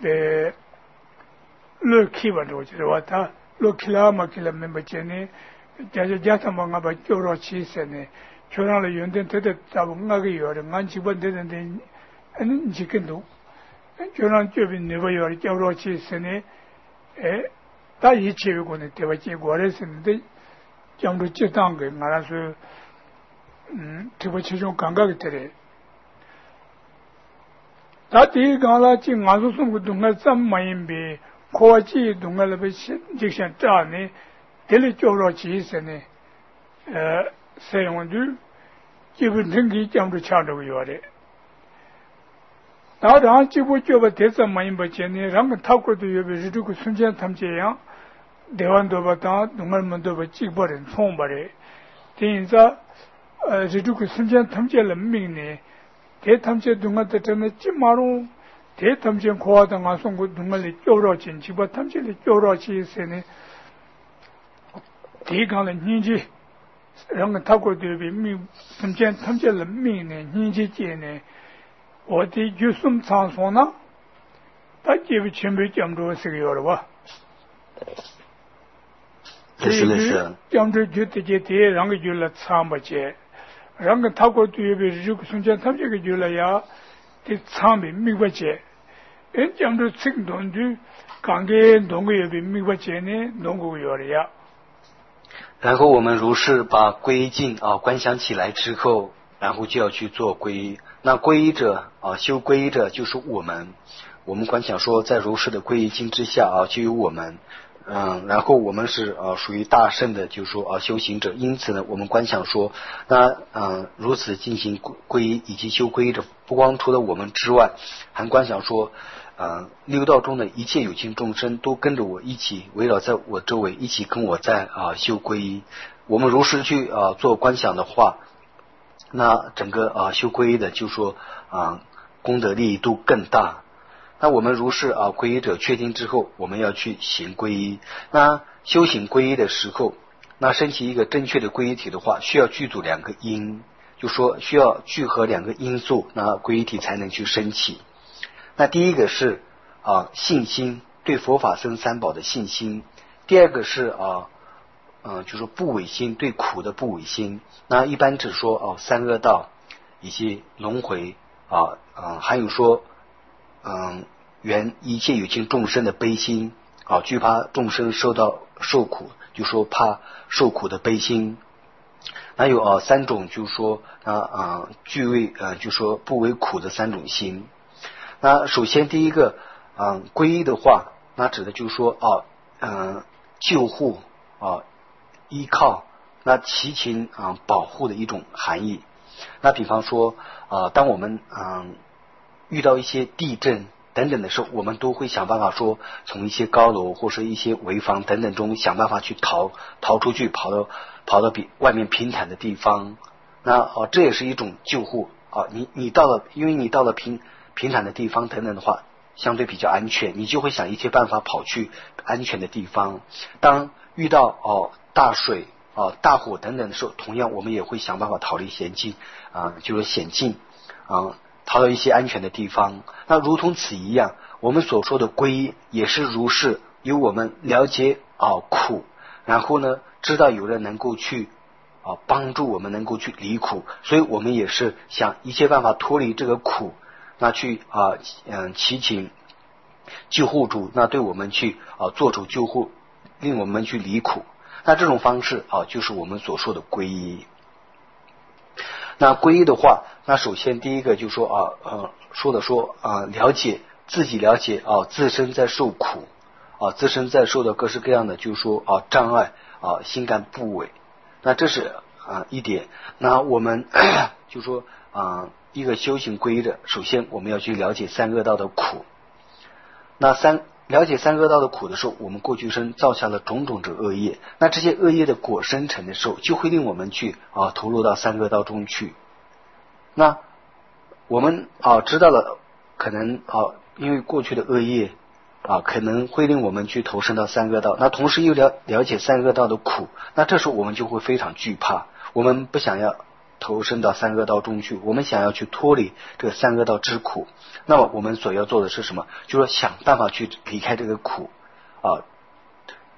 네. 르키바도 저와다 르킬라마킬라 멤버잖아요. 자자자타만 가봐 쪼로 치세네 초랑을 연된 때때 잡은 가게 요래 만지번 되는데 아니 지금도 초랑 쪼빈 네버 요래 쪼로 치세네 다 이치고네 대바지 고래스는데 정도 찌단 거 말아서 대바지 좀 감각이 되래 다디 가라지 마소숨 그동안 쌈마임비 코아지 동안을 직선 짜네 델리 쪼로 치세네 세용들 기분 등기 점도 차도고 요래 나랑 지부 쪼바 대서 많이 버체네 랑 타고도 요베 주고 순전 탐제야 대원도 바다 동물문도 버치 버린 총버리 진짜 주고 순전 탐제를 민네 대탐제 동안도 전에 찜마로 대탐제 고하던 아송고 동물이 쪼로진 집어 탐제를 쪼로지세네 대강은 인지 랑 타고도 요베 미 순전 탐제를 민네 인지제네 어디 주숨 상소나 다집이 준비 점도 쓰기로 봐. 是。 점도 주대제 대랑이 줄라 참바제. 랑 타고 뒤에 주고 순전 탐지게 줄라야 이 참이 미바제. 이 점도 측돈주 관계 동의에 미바제네 농구요래야. 然后我们如是把皈依境观想起来之后，然后就要去做皈依。那皈依者修皈依者就是我们观想说在如是的皈依经之下就有我们然后我们是属于大圣的就是说修行者，因此呢我们观想说那如此进行皈依以及修皈依者不光除了我们之外，还观想说六道中的一切有情众生都跟着我一起围绕在我周围，一起跟我在修皈依。我们如实去做观想的话，那整个修皈依的就说功德利益度更大。那我们如是皈依者确定之后，我们要去行皈依。那修行皈依的时候，那升起一个正确的皈依体的话，需要具足两个因，就说需要聚合两个因素，那皈依体才能去升起。那第一个是信心，对佛法僧三宝的信心；第二个是就是不违心，对苦的不违心。那一般只说三恶道以及轮回还有说原一切有情众生的悲心惧怕众生受苦，就说怕受苦的悲心。还有三种就说具为就说不为苦的三种心。那首先第一个皈依的话，那指的就是说救护依靠，那祈请保护的一种含义。那比方说当我们遇到一些地震等等的时候，我们都会想办法说从一些高楼或是一些危房等等中想办法去逃出去，跑到比外面平坦的地方。那这也是一种救护你到了，因为你到了平坦的地方等等的话相对比较安全，你就会想一切办法跑去安全的地方。当遇到大水大火等等的时候，同样我们也会想办法逃离险境就是险境逃到一些安全的地方。那如同此一样，我们所说的皈依也是如是，由我们了解苦，然后呢知道有人能够去帮助我们能够去离苦，所以我们也是想一切办法脱离这个苦，那去祈请救护主，那对我们去做主救护，令我们去离苦。那这种方式就是我们所说的皈依。那皈依的话，那首先第一个就说自己了解自身在受苦自身在受到各式各样的就是说障碍心肝部位，那这是一点。那我们就说一个修行皈依的，首先我们要去了解三恶道的苦。那了解三恶道的苦的时候，我们过去生造下了种种的恶业，那这些恶业的果生成的时候，就会令我们去投入到三恶道中去。那我们知道了，可能因为过去的恶业可能会令我们去投身到三恶道，那同时又了解三恶道的苦，那这时候我们就会非常惧怕，我们不想要投身到三恶道中去，我们想要去脱离这个三恶道之苦。那么我们所要做的是什么？就是说想办法去离开这个苦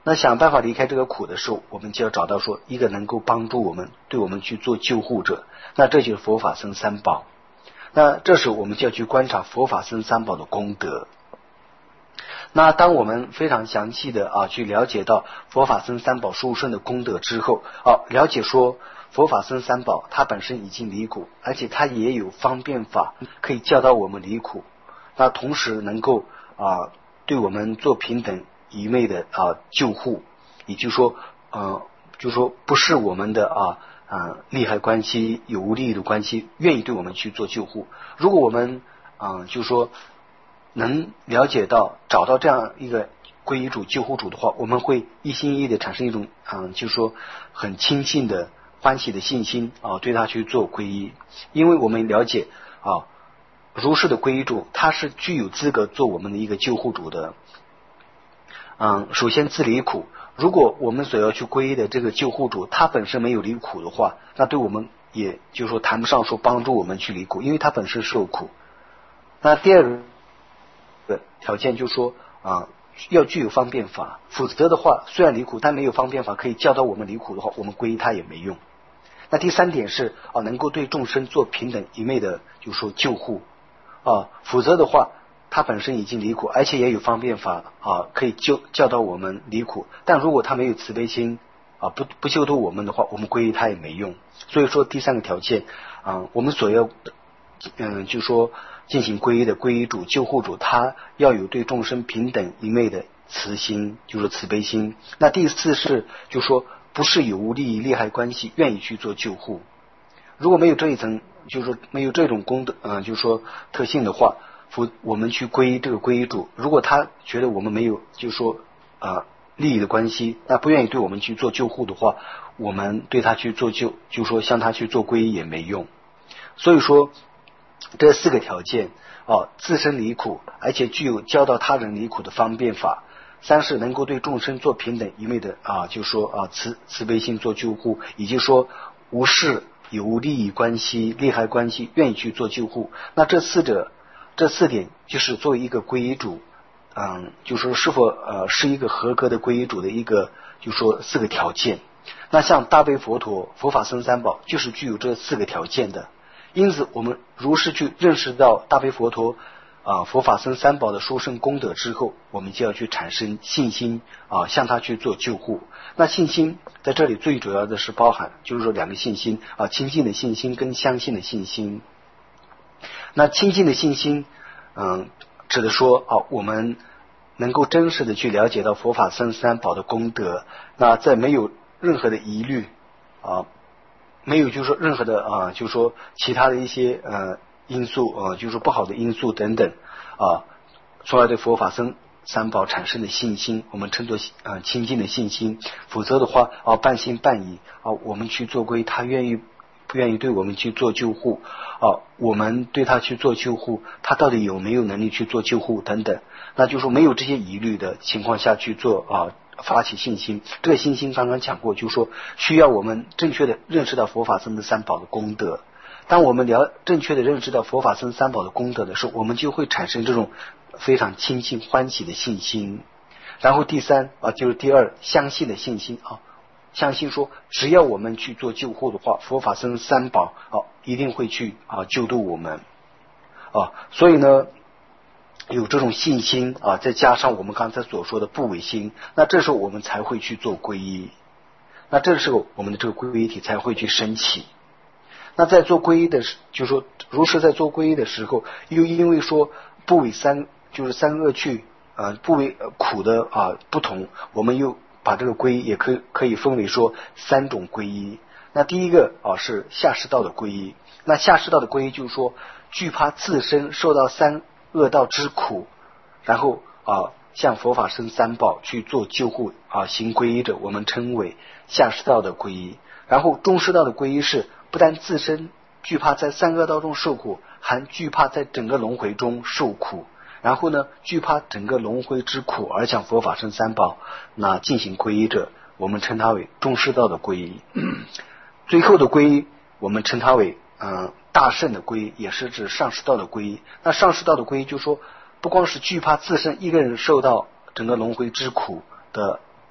那想办法离开这个苦的时候，我们就要找到说一个能够帮助我们对我们去做救护者，那这就是佛法僧三宝。那这时候我们就要去观察佛法僧三宝的功德。那当我们非常详细的去了解到佛法僧三宝殊胜的功德之后，了解说佛法僧三宝它本身已经离苦，而且它也有方便法可以教导我们离苦，那同时能够对我们做平等一昧的救护，也就是说不是我们的利害关系有无利益的关系，愿意对我们去做救护。如果我们就是说能了解到找到这样一个皈依主救护主的话，我们会一心一意的产生一种就是说很亲近的欢喜的信心对他去做皈依。因为我们了解如是的皈依主他是具有资格做我们的一个救护主的。首先自离苦，如果我们所要去皈依的这个救护主他本身没有离苦的话，那对我们也就是说谈不上说帮助我们去离苦，因为他本身受苦。那第二个条件就是说要具有方便法，否则的话虽然离苦但没有方便法可以教导我们离苦的话，我们皈依他也没用。那第三点是能够对众生做平等一昧的就是说救护否则的话他本身已经离苦，而且也有方便法可以教导我们离苦，但如果他没有慈悲心不救度我们的话，我们皈依他也没用。所以说第三个条件我们所要就是说进行皈依的皈依主救护主，他要有对众生平等一昧的慈心，就是慈悲心。那第四是就是说不是有无利益利害关系愿意去做救护。如果没有这一层，就是说没有这种功德就是说特性的话，我们去皈依这个皈依主，如果他觉得我们没有就是说利益的关系，那不愿意对我们去做救护的话，我们对他去做就是说向他去做皈依也没用。所以说这四个条件自身离苦，而且具有教导他人离苦的方便法。三是能够对众生做平等一昧的就是说慈悲心做救护，也就是说无视有无利益关系利害关系愿意去做救护。那这四点就是作为一个皈依主就是说是否是一个合格的皈依主的一个就是说四个条件。那像大悲佛陀佛法僧三宝就是具有这四个条件的。因此我们如是去认识到大悲佛陀佛法僧三宝的殊胜功德之后，我们就要去产生信心向他去做救护。那信心在这里最主要的是包含就是说两个信心亲近的信心跟相信的信心。那亲近的信心指的说我们能够真实的去了解到佛法僧三宝的功德，那在没有任何的疑虑没有就是说任何的就是说其他的一些因素就是说不好的因素等等从而对佛法僧三宝产生的信心，我们称作亲近的信心。否则的话半信半疑我们去做皈，他不愿意对我们去做救护我们对他去做救护，他到底有没有能力去做救护等等，那就是说没有这些疑虑的情况下去做发起信心。这个信心刚刚讲过，就是说需要我们正确的认识到佛法僧的三宝的功德。当我们正确的认识到佛法僧三宝的功德的时候，我们就会产生这种非常亲近欢喜的信心。然后第三就是第二相信的信心相信说只要我们去做救护的话，佛法僧三宝一定会去救度我们所以呢有这种信心再加上我们刚才所说的不违心，那这时候我们才会去做皈依，那这时候我们的这个皈依体才会去升起。那在做皈依的就是说如是在做皈依的时候，又因为说不违就是三恶趣不为苦的不同，我们又把这个皈依也可以分为说三种皈依。那第一个是下士道的皈依。那下士道的皈依就是说惧怕自身受到三恶道之苦，然后向佛法僧三宝去做救护行皈依者，我们称为下士道的皈依。然后中士道的皈依是不但自身惧怕在三恶道中受苦，还惧怕在整个轮回中受苦，然后呢惧怕整个轮回之苦而向佛法僧三宝那进行皈依者，我们称它为中士道的皈依。最后的皈依我们称它为大圣的皈依，也是指上士道的皈依。那上士道的皈依就是说不光是惧怕自身一个人受到整个轮回之苦的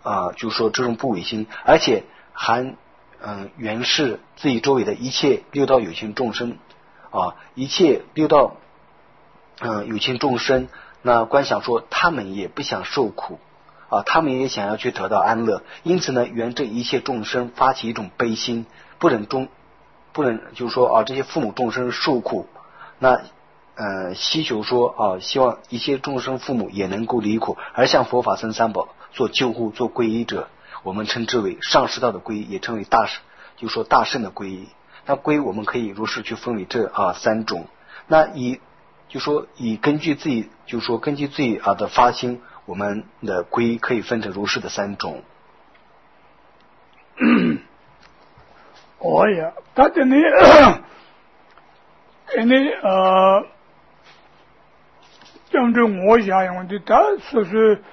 就是说这种不违心，而且还原是自己周围的一切六道有情众生一切六道有情众生，那观想说他们也不想受苦他们也想要去得到安乐，因此呢，原这一切众生发起一种悲心，不忍就是说这些父母众生受苦，那希求说希望一切众生父母也能够离苦，而向佛法僧三宝做救护做皈依者，我们称之为上师道的皈依，也称为就是说大圣的皈依。那皈依我们可以如是去分为这三种。那根据自己的发心，我们的皈依可以分成如是的三种。 呀，他的呢，讲着我想用的，他说是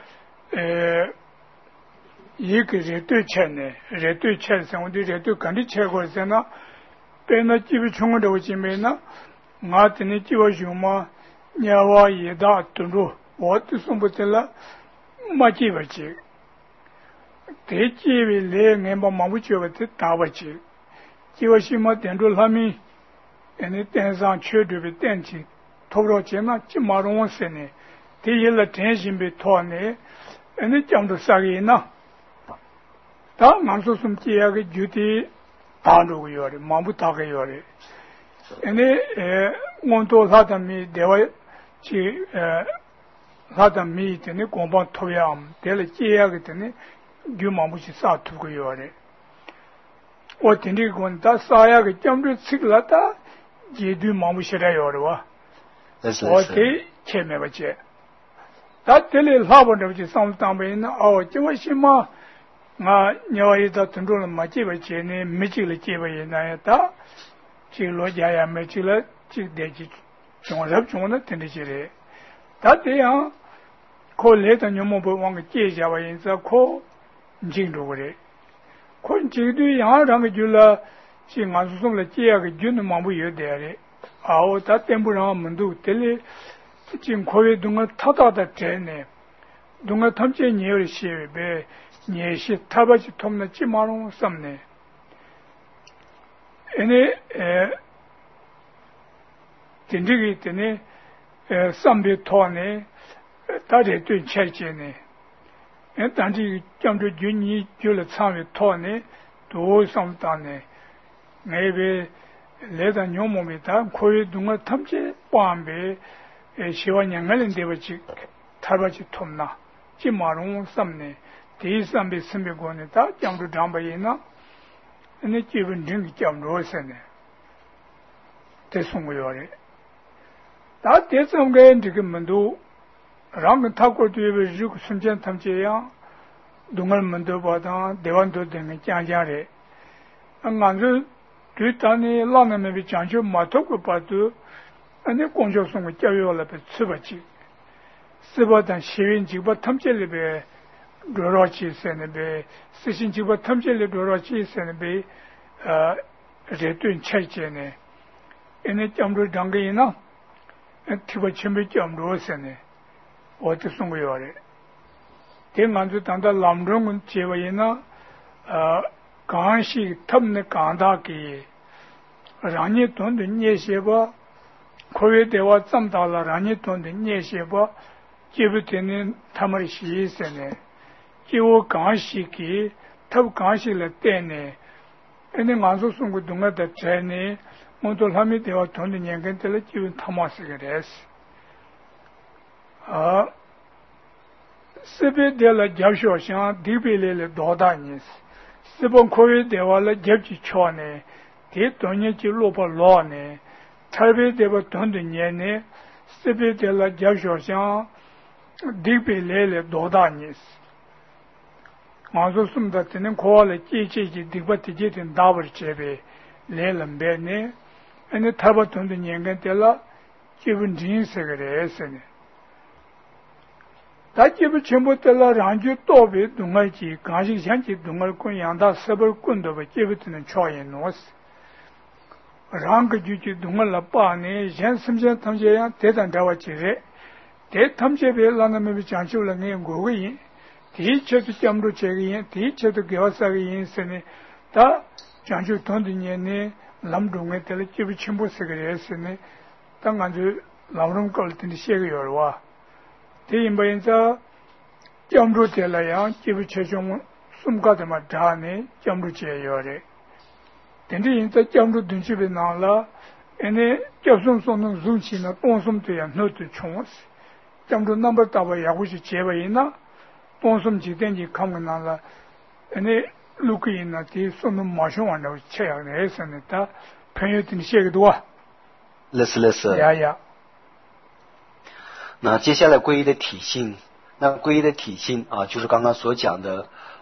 一个热对钱呢，热对钱上我的热对干的钱过来呢，被那几位穷的我见面呢，我的呢几位兄嘛，你我一大顿着，我都送不得了，没几位去，这几位来俺把忙不觉得打不去，几位兄嘛点着他们，人家点上缺这个点起。投到钱嘛，几马龙王生呢？第一了天心被拖呢，人家讲到啥个呢？他俺说什么第二个就得打这个药的，忙不打个药的。人家我到他的米台湾去他的米的那光帮投样，得了第二个的呢，就忙不去杀土个药的。我听这个他杀呀个讲着吃了他，绝对忙不起来药的哇。我给前面不接，他这里老婆这不就上当兵呢？这我什么你要一到郑州了嘛？这个接呢，没这个这个人那他这个罗家也没这个这点去，中了听得起来。他这样可来到你们不往个接下吧？人家可你清楚的，可这对样让个就了，是俺说了这个就能忙不有点的。他点不上门都得了，经过于东个他大的针呢，东个他们这年有些呗，年些他把去他们的几马龙什么呢？真这个的呢，上边拖呢，大家对切切呢，但是讲这就你就了上边拖呢，都上当呢，那边。来到牛毛面，他可以动个他们这帮呗，希望两个人对不起，他把去通了，几马龙什么呢？第三辈生别过呢，他讲着长辈人呢，那基本上讲着是呢，这送过来的。他第三个这个门都，让个他过去如果瞬间他们这样，动个门都把他台湾都等个讲的，俺这。对他呢，老人们讲究马头个把都，那公交送个教育了被吃不起，是吧？但学员就把他们这里边多少起生那边，实行就把他们这里多少起生那边，这顿吃钱呢，人家讲着讲个人呢，提不前面讲着生呢，我就送个药的，这俺就当到郎中跟结为人呢，刚是他们的刚大给，让你懂得念些吧，可以对我长大了，让你懂得念些吧，记不得呢他们的学生呢，就我刚是给，他们刚是来带呢，那俺说送个东西的在呢，我到他们对我懂得念跟得了，就他妈是个来事，这边的了教学生，这边来了多大年纪？这帮可以对我来接去瞧呢，这多年就落不落呢？特别对我多年呢，这边对了教学生，这边来了多大年纪？俺说什么的，只能考了这把这点大不这边来了边呢？那他把多年跟对了，基本真是个来事呢。他基本全部得了，让就倒背东儿去，刚是想起东儿滚养他十本滚到吧，基本只能超人弄死。让个就东儿了把呢，像什么像他们这样，得当在我接着，得他们这边让他们讲究了，俺5个人， 디체도 점도 제기 디체도 교사가 인생에 다 장주 돈드니에 남동에 될 집이 침보스그래스네 당간주 라우름 걸든지 시에요와 대인바인자 점도 될라야 집이 최종 숨가데마 다네 점도 제요래 근데 인자 점도 든집에 나라 에네 접송송는 중치나 동숨도야 너도 총스 점도 넘버 따와 야구시 제바이나 동숨 지den지 감나라 에네 루크이나 디 손은 마셔완다고 쳐야네 했었는데 편여든 시에도 와 야야 那接下来皈依的体性，那皈依的体性啊，就是刚刚所讲的